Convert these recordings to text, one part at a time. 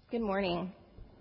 Good morning.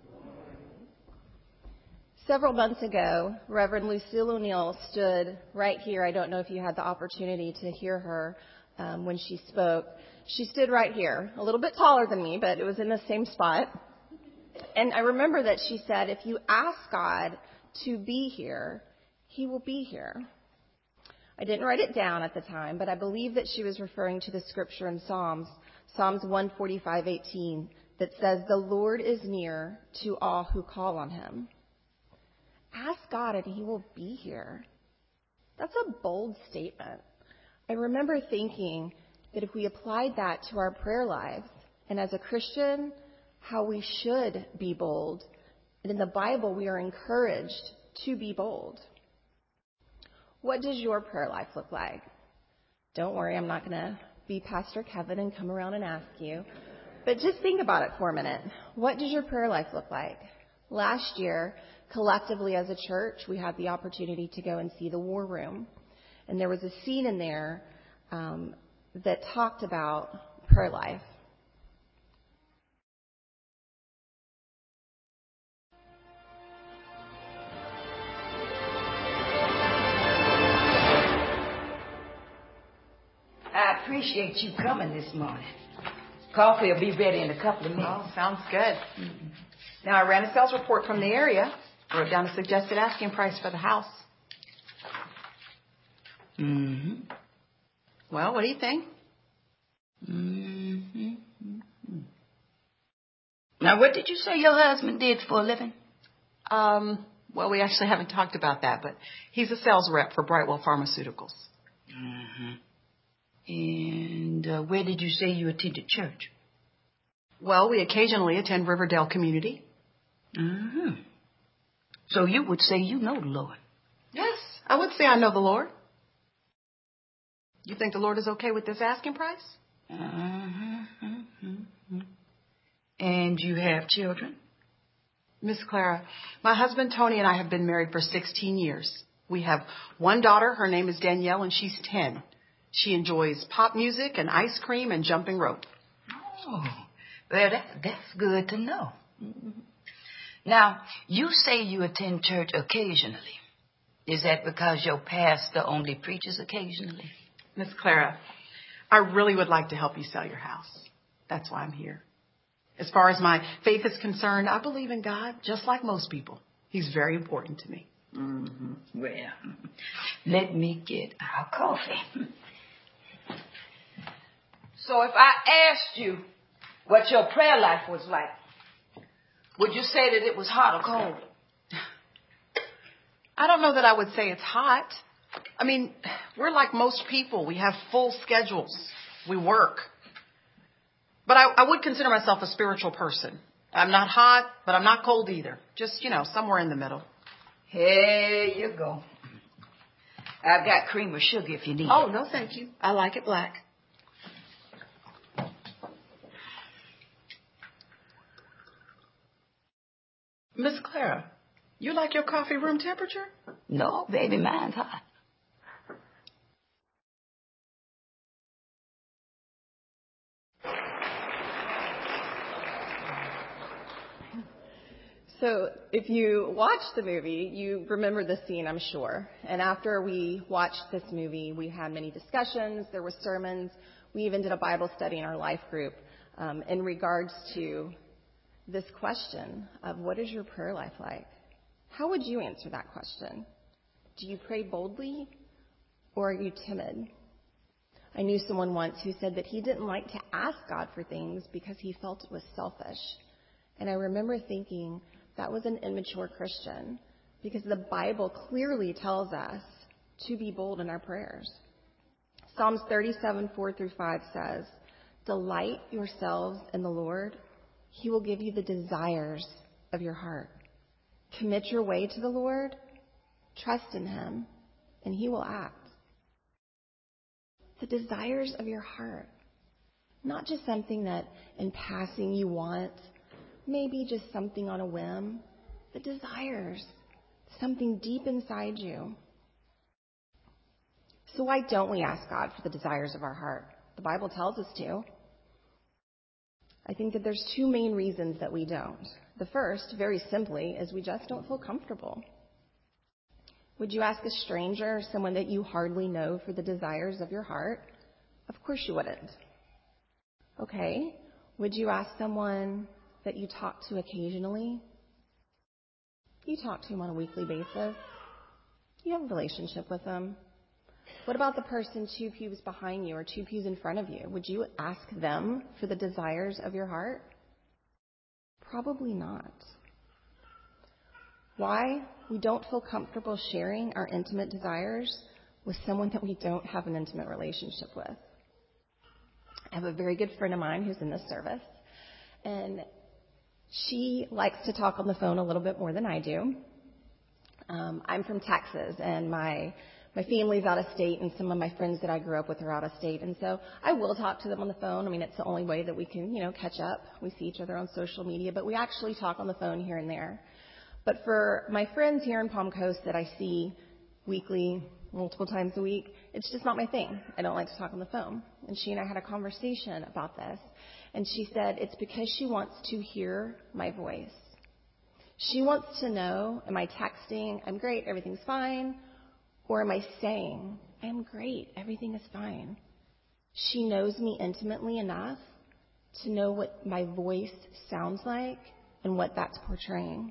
Several months ago, Reverend Lucille O'Neill stood right here. I don't know if you had the opportunity to hear her when she spoke. She stood right here, a little bit taller than me, but it was in the same spot. And I remember that she said, if you ask God to be here, He will be here. I didn't write it down at the time, but I believe that she was referring to the scripture in Psalms 145:18, that says, the Lord is near to all who call on Him. Ask God and He will be here. That's a bold statement. I remember thinking that if we applied that to our prayer lives, and as a Christian, how we should be bold. And in the Bible, we are encouraged to be bold. What does your prayer life look like? Don't worry, I'm not going to be Pastor Kevin and come around and ask you. But just think about it for a minute. What does your prayer life look like? Last year, collectively as a church, we had the opportunity to go and see the War Room. And there was a scene in there that talked about prayer life. I appreciate you coming this morning. Coffee will be ready in a couple of minutes. Oh, sounds good. Now, I ran a sales report from the area. Wrote down a suggested asking price for the house. Well, what do you think? Now, what did you say your husband did for a living? Well, we actually haven't talked about that, but he's a sales rep for Brightwell Pharmaceuticals. And where did you say you attended church? Well, we occasionally attend Riverdale Community. So you would say you know the Lord? Yes, I would say I know the Lord. You think the Lord is okay with this asking price? And you have children? Miss Clara, my husband Tony and I have been married for 16 years. We have one daughter. Her name is Danielle, and she's 10. She enjoys pop music and ice cream and jumping rope. Oh, well, that's good to know. Now, you say you attend church occasionally. Is that because your pastor only preaches occasionally? Miss Clara, I really would like to help you sell your house. That's why I'm here. As far as my faith is concerned, I believe in God just like most people. He's very important to me. Well, let me get our coffee. So if I asked you what your prayer life was like, would you say that it was hot or cold? I don't know that I would say it's hot. I mean, we're like most people. We have full schedules. We work. But I would consider myself a spiritual person. I'm not hot, but I'm not cold either. Just, somewhere in the middle. Here you go. I've got cream or sugar if you need it. Oh, no, thank you. I like it black. Miss Clara, you like your coffee room temperature? No, baby, mine's hot. So if you watched the movie, you remember the scene, I'm sure. And after we watched this movie, we had many discussions. There were sermons. We even did a Bible study in our life group in regards to this question of what is your prayer life like? How would you answer that question? Do you pray boldly or are you timid? I knew someone once who said that he didn't like to ask God for things because he felt it was selfish. And I remember thinking that was an immature Christian because the Bible clearly tells us to be bold in our prayers. Psalms 37:4-5 says, delight yourselves in the Lord. He will give you the desires of your heart. Commit your way to the Lord. Trust in Him, and He will act. The desires of your heart. Not just something that in passing you want, maybe just something on a whim. The desires, something deep inside you. So why don't we ask God for the desires of our heart? The Bible tells us to. I think that there's two main reasons that we don't. The first, very simply, is we just don't feel comfortable. Would you ask a stranger, someone that you hardly know, for the desires of your heart? Of course you wouldn't. Okay. Would you ask someone that you talk to occasionally? You talk to them on a weekly basis. You have a relationship with them. What about the person 2 pews behind you or 2 pews in front of you? Would you ask them for the desires of your heart? Probably not. Why? We don't feel comfortable sharing our intimate desires with someone that we don't have an intimate relationship with. I have a very good friend of mine who's in this service, and she likes to talk on the phone a little bit more than I do. I'm from Texas, and my family's out of state, and some of my friends that I grew up with are out of state, and so I will talk to them on the phone. I mean, it's the only way that we can, catch up. We see each other on social media, but we actually talk on the phone here and there. But for my friends here in Palm Coast that I see weekly, multiple times a week, it's just not my thing. I don't like to talk on the phone. And she and I had a conversation about this, and she said it's because she wants to hear my voice. She wants to know, am I texting, I'm great, everything's fine, or am I saying, I'm great, everything is fine? She knows me intimately enough to know what my voice sounds like and what that's portraying.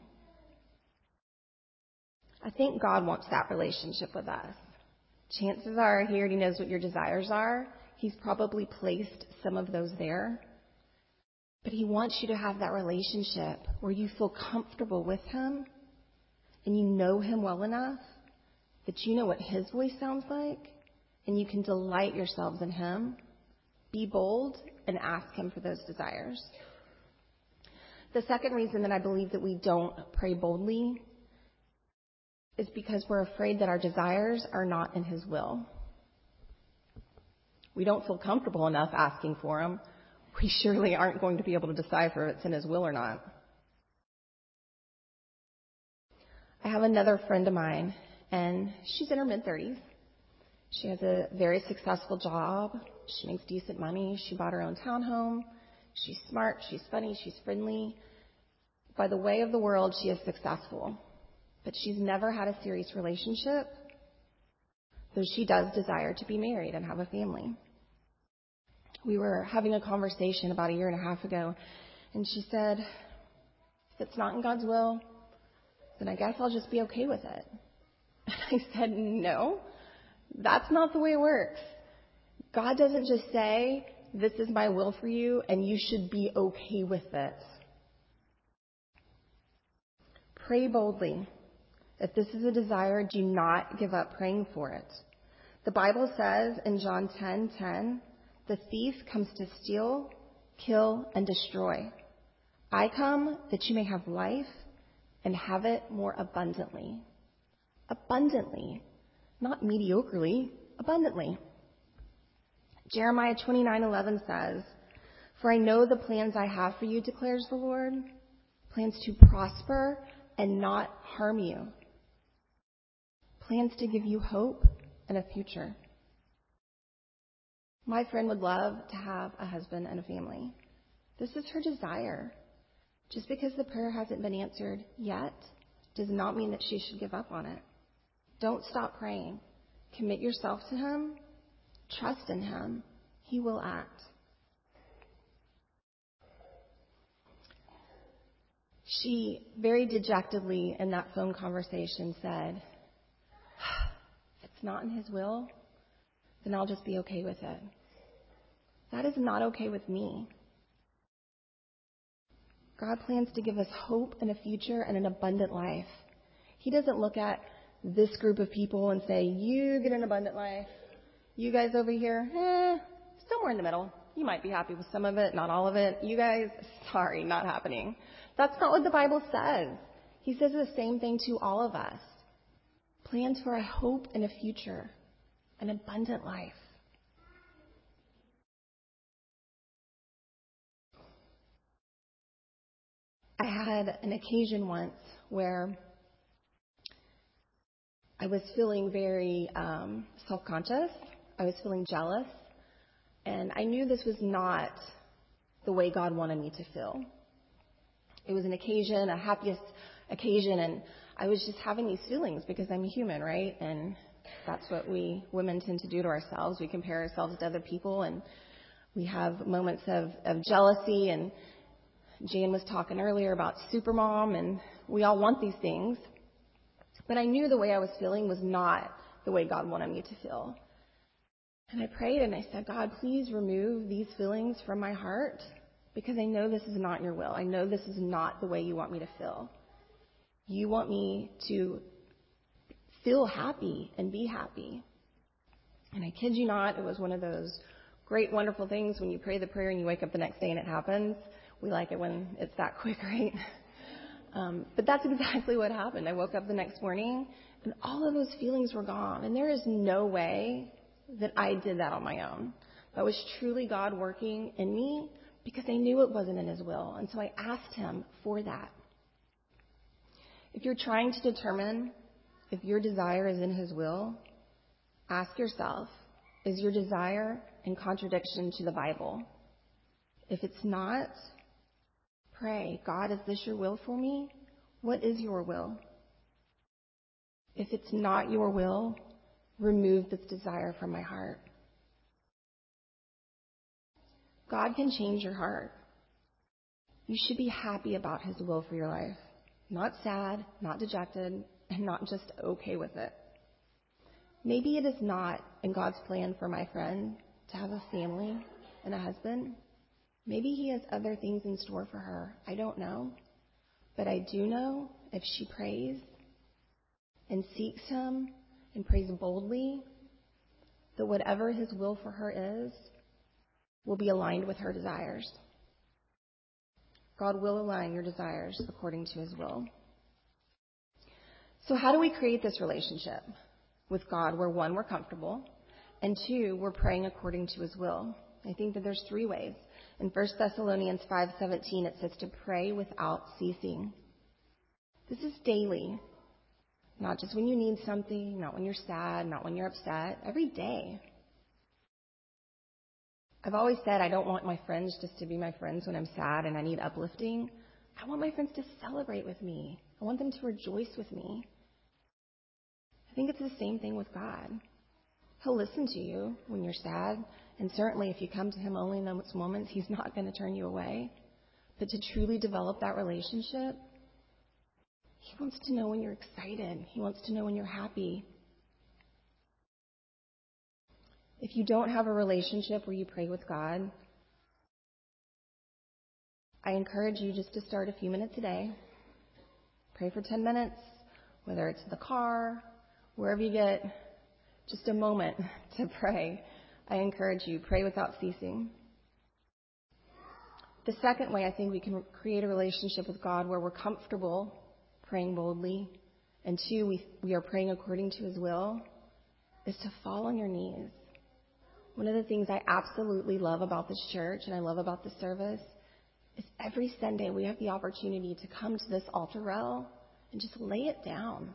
I think God wants that relationship with us. Chances are He already knows what your desires are. He's probably placed some of those there. But He wants you to have that relationship where you feel comfortable with Him and you know Him well enough that you know what His voice sounds like and you can delight yourselves in Him. Be bold and ask Him for those desires. The second reason that I believe that we don't pray boldly is because we're afraid that our desires are not in His will. We don't feel comfortable enough asking for them. We surely aren't going to be able to decipher if it's in His will or not. I have another friend of mine, and she's in her mid-30s. She has a very successful job. She makes decent money. She bought her own townhome. She's smart. She's funny. She's friendly. By the way of the world, she is successful. But she's never had a serious relationship, though she does desire to be married and have a family. We were having a conversation about 1.5 years ago, and she said, if it's not in God's will, then I guess I'll just be okay with it. And I said, no, that's not the way it works. God doesn't just say, this is my will for you, and you should be okay with it. Pray boldly. If this is a desire, do not give up praying for it. The Bible says in John 10:10, the thief comes to steal, kill, and destroy. I come that you may have life and have it more abundantly. Abundantly. Not mediocrely, abundantly. Jeremiah 29:11 says, for I know the plans I have for you, declares the Lord, plans to prosper and not harm you. Plans to give you hope and a future. My friend would love to have a husband and a family. This is her desire. Just because the prayer hasn't been answered yet does not mean that she should give up on it. Don't stop praying. Commit yourself to Him. Trust in Him. He will act. She very dejectedly in that phone conversation said, if it's not in His will, then I'll just be okay with it. That is not okay with me. God plans to give us hope and a future and an abundant life. He doesn't look at this group of people and say, you get an abundant life. You guys over here, somewhere in the middle. You might be happy with some of it, not all of it. You guys, sorry, not happening. That's not what the Bible says. He says the same thing to all of us. Plans for a hope and a future, an abundant life. I had an occasion once where I was feeling very self-conscious. I was feeling jealous. And I knew this was not the way God wanted me to feel. It was an occasion, a happiest occasion, and I was just having these feelings because I'm a human, right? And that's what we women tend to do to ourselves. We compare ourselves to other people, and we have moments of jealousy. And Jan was talking earlier about Supermom, and we all want these things. But I knew the way I was feeling was not the way God wanted me to feel. And I prayed and I said, God, please remove these feelings from my heart because I know this is not your will. I know this is not the way you want me to feel. You want me to feel happy and be happy. And I kid you not, it was one of those great, wonderful things when you pray the prayer and you wake up the next day and it happens. We like it when it's that quick, right? But that's exactly what happened. I woke up the next morning and all of those feelings were gone. And there is no way that I did that on my own. That was truly God working in me because I knew it wasn't in His will. And so I asked Him for that. If you're trying to determine if your desire is in His will, ask yourself, is your desire in contradiction to the Bible? If it's not, pray, God, is this your will for me? What is your will? If it's not your will, remove this desire from my heart. God can change your heart. You should be happy about His will for your life. Not sad, not dejected, and not just okay with it. Maybe it is not in God's plan for my friend to have a family and a husband. Maybe He has other things in store for her. I don't know. But I do know if she prays and seeks Him and prays boldly, that whatever His will for her is will be aligned with her desires. God will align your desires according to His will. So how do we create this relationship with God where, one, we're comfortable, and two, we're praying according to His will? I think that there's three ways. In 1 Thessalonians 5:17, it says to pray without ceasing. This is daily. Not just when you need something, not when you're sad, not when you're upset, every day. I've always said I don't want my friends just to be my friends when I'm sad and I need uplifting. I want my friends to celebrate with me. I want them to rejoice with me. I think it's the same thing with God. He'll listen to you when you're sad, and certainly if you come to Him only in those moments, He's not going to turn you away. But to truly develop that relationship, He wants to know when you're excited. He wants to know when you're happy. If you don't have a relationship where you pray with God, I encourage you just to start a few minutes a day. Pray for 10 minutes, whether it's in the car, wherever you get just a moment to pray. I encourage you, pray without ceasing. The second way I think we can create a relationship with God where we're comfortable praying boldly, and two, we are praying according to His will, is to fall on your knees. One of the things I absolutely love about this church and I love about this service is every Sunday we have the opportunity to come to this altar rail and just lay it down.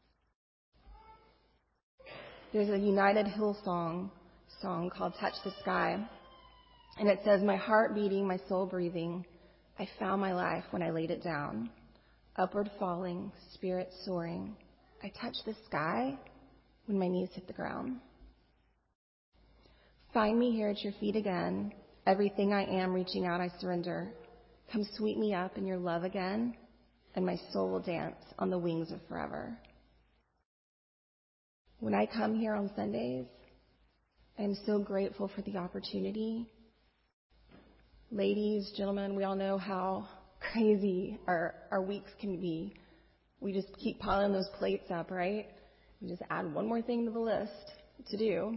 There's a United Hillsong song called Touch the Sky, and it says, my heart beating, my soul breathing, I found my life when I laid it down. Upward falling, spirit soaring, I touched the sky when my knees hit the ground. Find me here at your feet again. Everything I am, reaching out, I surrender. Come sweep me up in your love again, and my soul will dance on the wings of forever. When I come here on Sundays, I am so grateful for the opportunity. Ladies, gentlemen, we all know how crazy our weeks can be. We just keep piling those plates up, right? We just add one more thing to the list to do.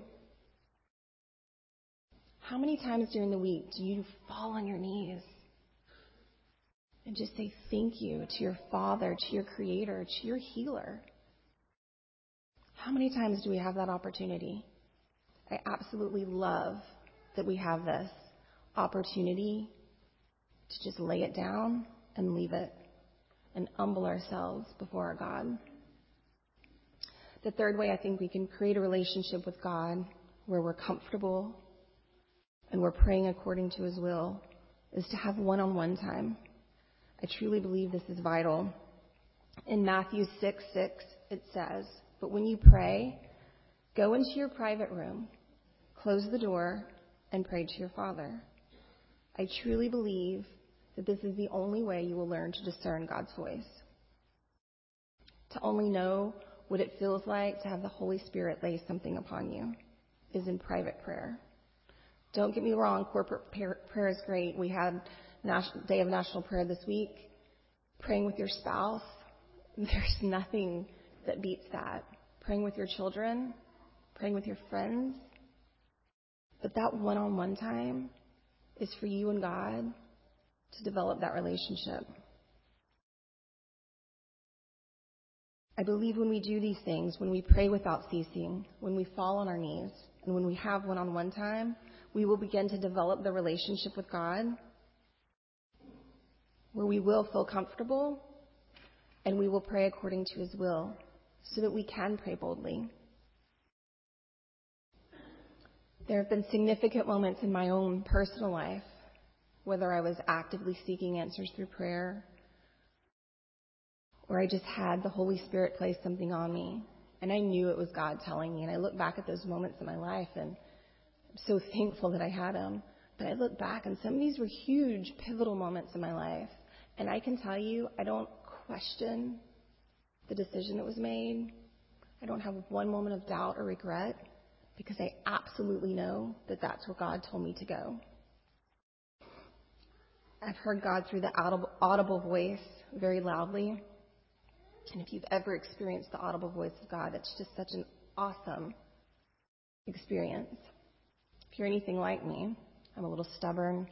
How many times during the week do you fall on your knees and just say thank you to your Father, to your Creator, to your Healer? How many times do we have that opportunity? I absolutely love that we have this opportunity to just lay it down and leave it and humble ourselves before our God. The third way I think we can create a relationship with God where we're comfortable and we're praying according to His will is to have one-on-one time. I truly believe this is vital. In Matthew 6:6, it says, "But when you pray, go into your private room, close the door, and pray to your Father." I truly believe that this is the only way you will learn to discern God's voice. To only know what it feels like to have the Holy Spirit lay something upon you is in private prayer. Don't get me wrong, corporate prayer is great. We had Day of National Prayer this week. Praying with your spouse, there's nothing that beats that. Praying with your children, praying with your friends. But that one-on-one time is for you and God to develop that relationship. I believe when we do these things, when we pray without ceasing, when we fall on our knees, and when we have one-on-one time, we will begin to develop the relationship with God where we will feel comfortable and we will pray according to His will so that we can pray boldly. There have been significant moments in my own personal life, whether I was actively seeking answers through prayer or I just had the Holy Spirit place something on me, and I knew it was God telling me. And I look back at those moments in my life, and I'm so thankful that I had them. But I look back, and some of these were huge, pivotal moments in my life. And I can tell you, I don't question the decision that was made. I don't have one moment of doubt or regret, because I absolutely know that that's where God told me to go. I've heard God through the audible voice very loudly. And if you've ever experienced the audible voice of God, it's just such an awesome experience. If you're anything like me, I'm a little stubborn,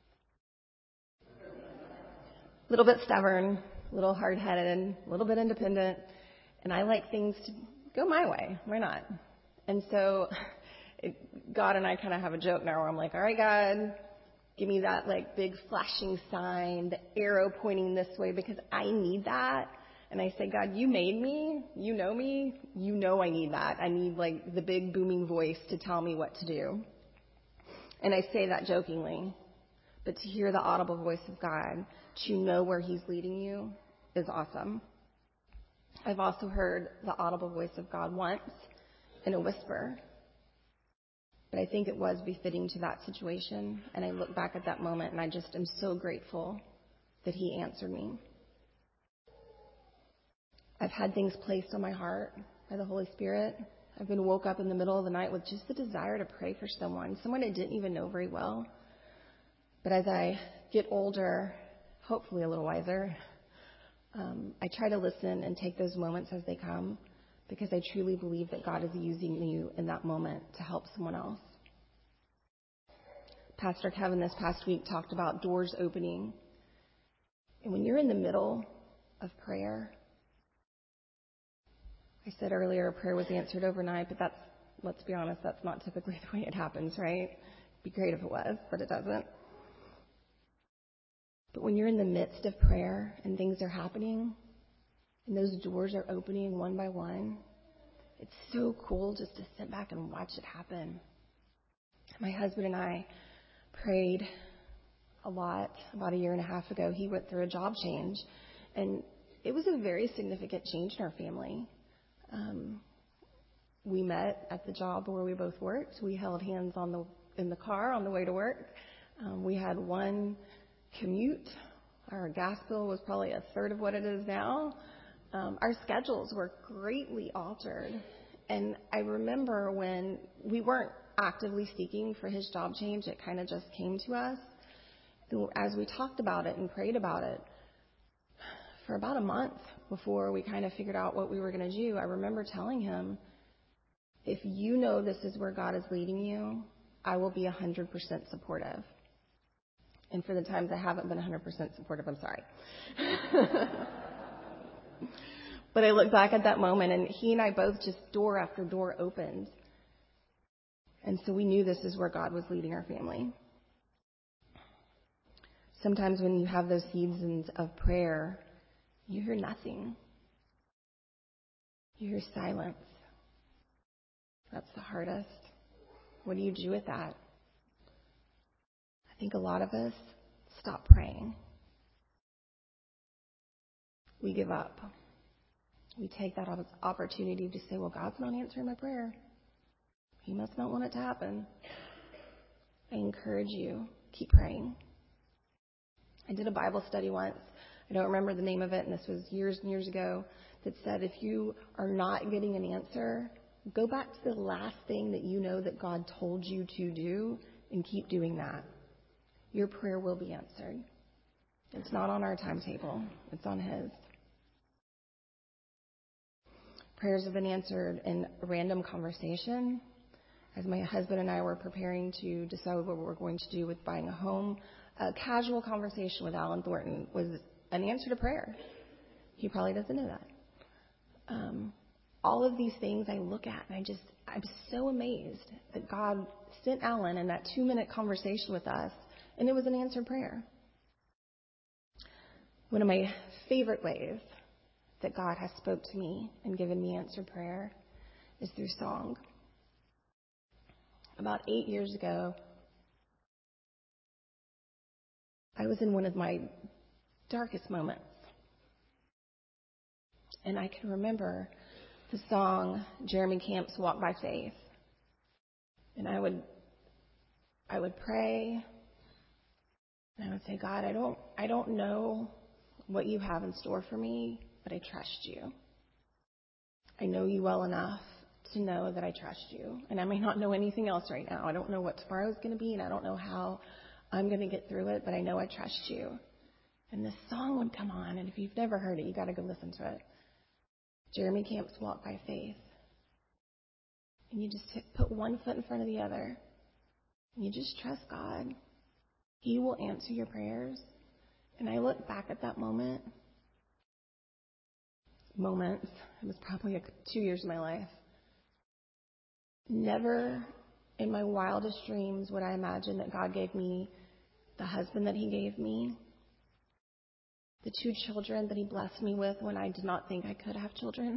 a little bit hard-headed, a little bit independent, and I like things to go my way. Why not? And so God and I kind of have a joke now where I'm like, all right, God, give me that big flashing sign, the arrow pointing this way, because I need that. And I say, God, you made me, you know I need that. I need the big booming voice to tell me what to do. And I say that jokingly, but to hear the audible voice of God, to know where He's leading you, is awesome. I've also heard the audible voice of God once in a whisper, but I think it was befitting to that situation. And I look back at that moment and I just am so grateful that He answered me. I've had things placed on my heart by the Holy Spirit. I've been woke up in the middle of the night with just the desire to pray for someone I didn't even know very well. But as I get older, hopefully a little wiser, I try to listen and take those moments as they come, because I truly believe that God is using you in that moment to help someone else. Pastor Kevin this past week talked about doors opening. And when you're in the middle of prayer, I said earlier prayer was answered overnight, but let's be honest, that's not typically the way it happens, right? It'd be great if it was, but it doesn't. But when you're in the midst of prayer and things are happening, and those doors are opening one by one, it's so cool just to sit back and watch it happen. My husband and I prayed a lot about a year and a half ago. He went through a job change, and it was a very significant change in our family. We met at the job where we both worked. We held hands in the car on the way to work. We had one commute. Our gas bill was probably a third of what it is now. Our schedules were greatly altered. And I remember when we weren't actively seeking for his job change, it kind of just came to us. And as we talked about it and prayed about it, for about a month before we kind of figured out what we were going to do, I remember telling him, if you know this is where God is leading you, I will be 100% supportive. And for the times I haven't been 100% supportive, I'm sorry. But I look back at that moment, and he and I both just door after door opened. And so we knew this is where God was leading our family. Sometimes when you have those seasons of prayer, you hear nothing. You hear silence. That's the hardest. What do you do with that? I think a lot of us stop praying. We give up. We take that opportunity to say, well, God's not answering my prayer. He must not want it to happen. I encourage you, keep praying. I did a Bible study once. I don't remember the name of it, and this was years and years ago, that said if you are not getting an answer, go back to the last thing that you know that God told you to do and keep doing that. Your prayer will be answered. It's not on our timetable. It's on His. Prayers have been answered in random conversation. As my husband and I were preparing to decide what we were going to do with buying a home, a casual conversation with Alan Thornton was an answer to prayer. He probably doesn't know that. All of these things I look at and I'm so amazed that God sent Alan in that 2-minute conversation with us, and it was an answered prayer. One of my favorite ways that God has spoke to me and given me answered prayer is through song. About 8 years ago, I was in one of my darkest moments. And I can remember the song Jeremy Camp's Walk by Faith. And I would pray, and I would say, God, I don't know what you have in store for me, but I trust you. I know you well enough to know that I trust you. And I may not know anything else right now. I don't know what tomorrow's going to be, and I don't know how I'm going to get through it, but I know I trust you. And this song would come on, and if you've never heard it, you got to go listen to it. Jeremy Camp's Walk by Faith. And you just put one foot in front of the other. And you just trust God. He will answer your prayers. And I look back at that moments. It was probably 2 years of my life. Never in my wildest dreams would I imagine that God gave me the husband that He gave me, the 2 children that He blessed me with when I did not think I could have children,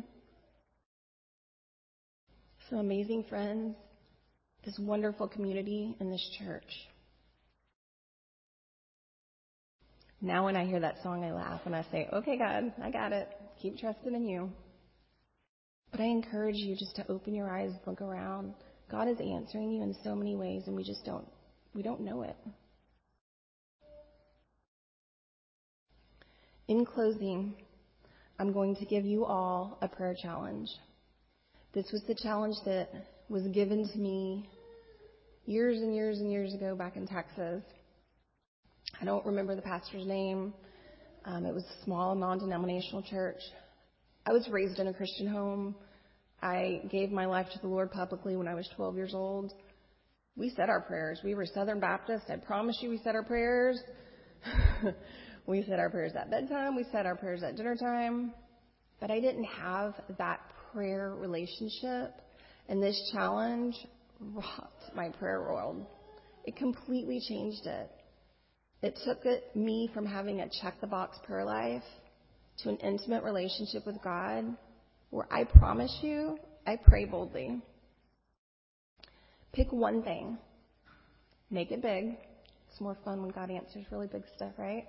some amazing friends, this wonderful community in this church. Now when I hear that song, I laugh and I say, okay, God, I got it. Keep trusting in you. But I encourage you just to open your eyes, look around. God is answering you in so many ways, and we don't know it. In closing, I'm going to give you all a prayer challenge. This was the challenge that was given to me years and years and years ago back in Texas. I don't remember the pastor's name. It was a small, non-denominational church. I was raised in a Christian home. I gave my life to the Lord publicly when I was 12 years old. We said our prayers. We were Southern Baptist. I promise you we said our prayers. We said our prayers at bedtime. We said our prayers at dinner time. But I didn't have that prayer relationship. And this challenge rocked my prayer world. It completely changed it. It took me from having a check-the-box prayer life to an intimate relationship with God where I promise you, I pray boldly. Pick one thing. Make it big. It's more fun when God answers really big stuff, right?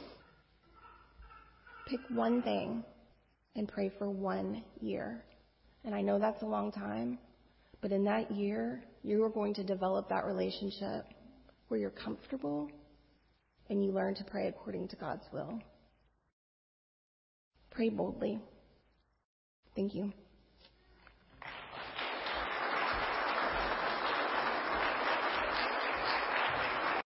Pick one thing and pray for 1 year. And I know that's a long time, but in that year, you are going to develop that relationship where you're comfortable and you learn to pray according to God's will. Pray boldly. Thank you.